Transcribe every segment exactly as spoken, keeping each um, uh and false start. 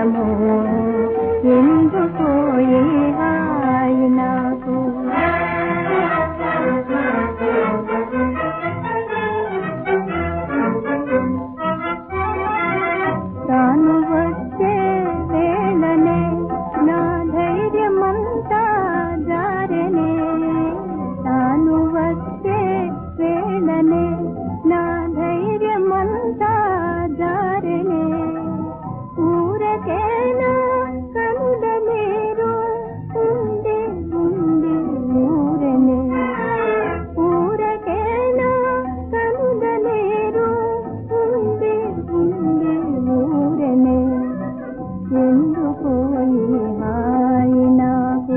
నేరము ఎందుకో ఏ హాయి నాకు తాను వచ్చే వేళనే నా ధైర్యమంతా జారెనే తాను వచ్చే వేళనే నా ధైర్యమంతా జారెనే ఊరకేనా కనుల నీరు ఉండి ఉండి ఊరనే ఊరకేనా కనుల నీరు ఉండి ఉండి ఊరనే ఎందుకో ఈ హాయి నాకు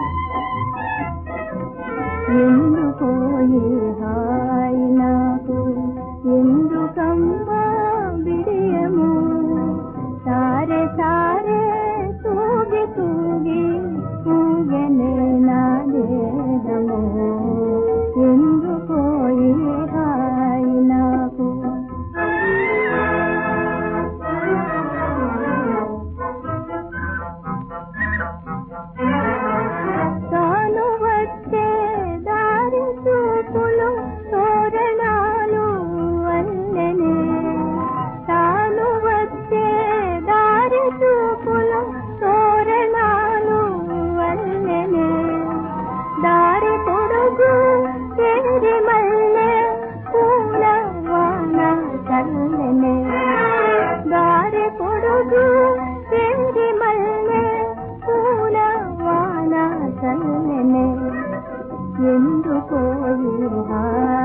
ఎందుకో ఈ హాయి నాకు ఎందుకమ్మా బిడియము సారే సారే తూగి తూగి ఊగనే నా దేహము ఎందుకో ఈ హాయి నాకు తాను వచ్చే దారి చూపులు తోరణాలు వల్లనే తాను వచ్చే దారి చూపులు తోరణాలు వల్లనే దారి పొడుగు చేరి మల్లె పూల వాన చల్లనే దారి పొడుగు చేరి మల్లె పూల వాన చల్లనే ఎందుకో ఈ హాయి